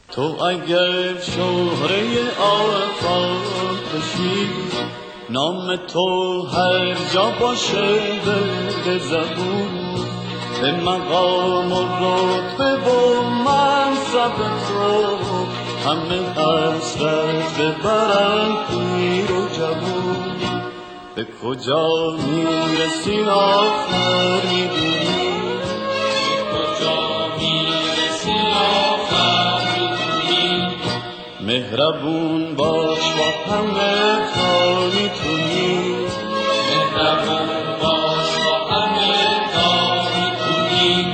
تو اگر شهره آفاق بشی، نام تو هر جا باشه به زبون، به مقام و رتبه و منصب تو همه حسرت ببرن پیر و جوون. به کجا میرسی آخر میدونی، به کجا میرسی آخر میدونی. مهربون باش با همه تا میتونی، مهربون باش با همه تا میتونی.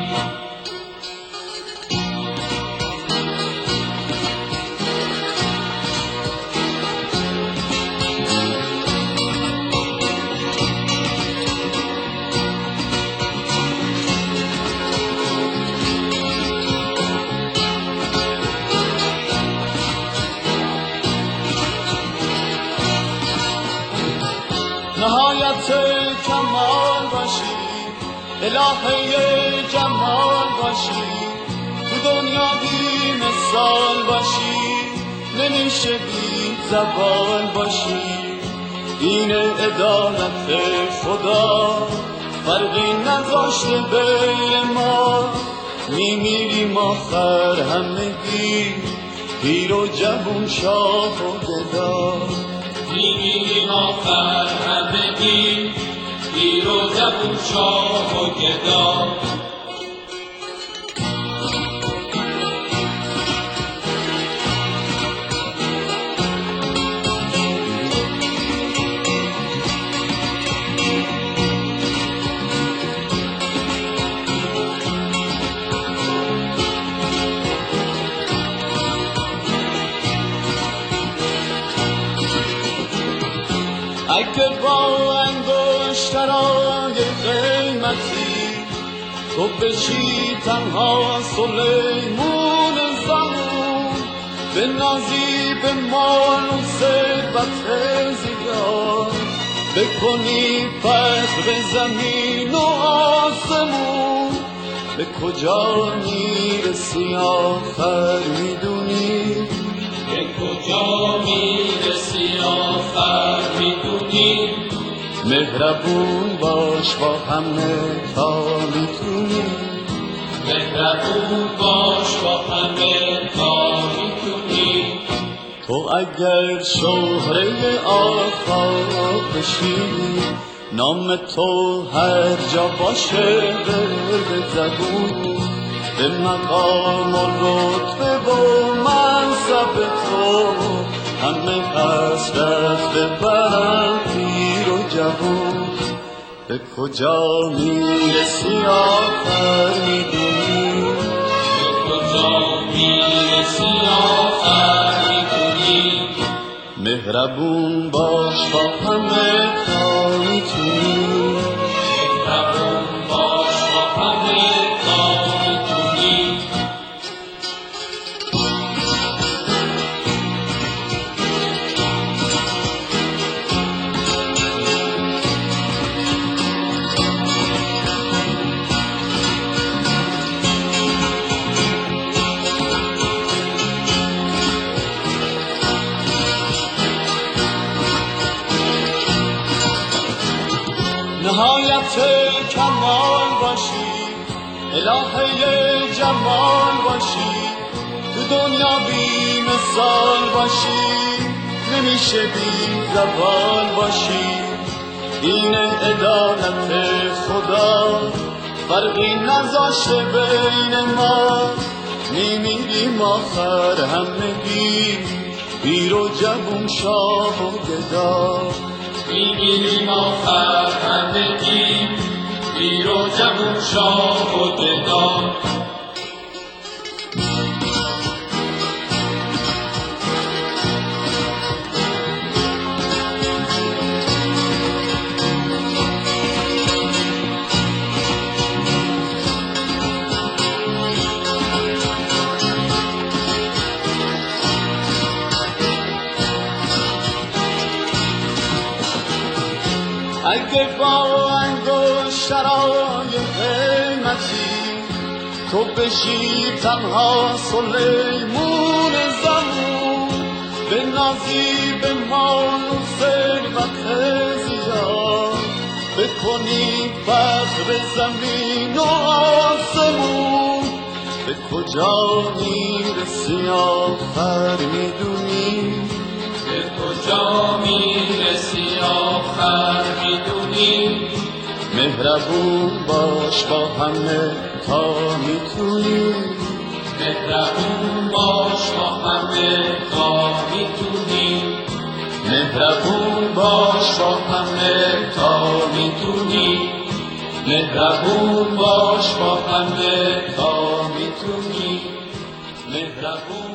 نهایت کمال باشی، الهه جمال باشی، تو دنیا بی مثال باشی، نمیشه بی زوال باشی. این عدالت خدا فرقی نذاشته بین ما، میمیریم آخر همگی پیر و جوون، شاه و گدا. میمیریم آخر همگی پیر و جوون، شاه و گدا. اگه با انگشترهای قیمتی تو بشی تنها سلیمون زمون، به نازی به مال و ثروت زیاد، بکنی فخر به زمین و آسمون، به کجا میرسی آخر میدونی، به کجا میرسی آخر میدونی. مهربون باش با همه تا میتونی، مهربون باش با همه تا میتونی. تو اگر شهره آفاق بشی، نام تو هر جا باشه به زبون، به مقام و رتبه و منصب تو همه حسرت ببرن پیر و جوون. به کجا میرسی آخر میدونی، به کجا میرسی آخر میدونی. مهربون باش با همه تا میتونی، مهربون باش با همه تا میتونی. نهایت کمال باشی، الهه جمال باشی، تو دنیا بی مثال باشی، نمیشه بی زوال باشی. این عدالت خدا فرقی نذاشته بین ما، میمیریم آخر همگی پیر و جوون، شاه و گدا. میمیریم آخر همگی پیر و جوون، شاه و گدا. اگه با انگشترهای قیمتی تو بشی تنها سلیمون نیازی به مال و ثروت زیاد، بکنی فخر زمین و آسمون، به کجا میرسی آخر میدونی؟ به کجا میرسی آخر میدونی؟ مهربون باش با همه تا میتونی، مهربون باش با همه تا میتونی، مهربون باش با همه تا میتونی، مهربون باش با همه تا میتونی، مهربون